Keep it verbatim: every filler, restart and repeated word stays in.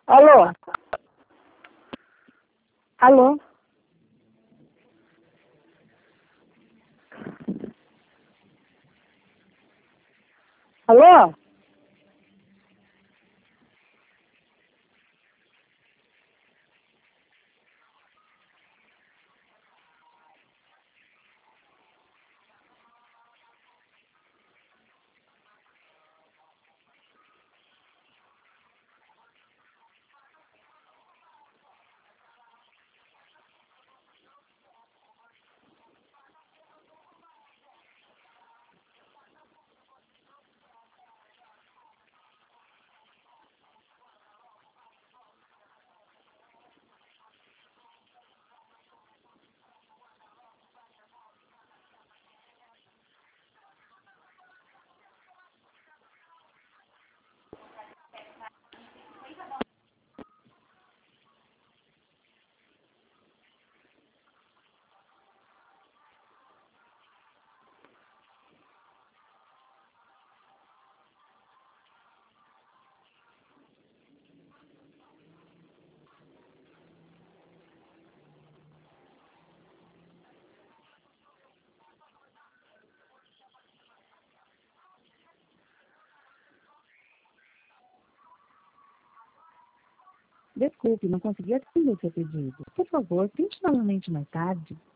Alô? Alô? Alô? Desculpe, não consegui atender o seu pedido. Por favor, tente novamente mais tarde.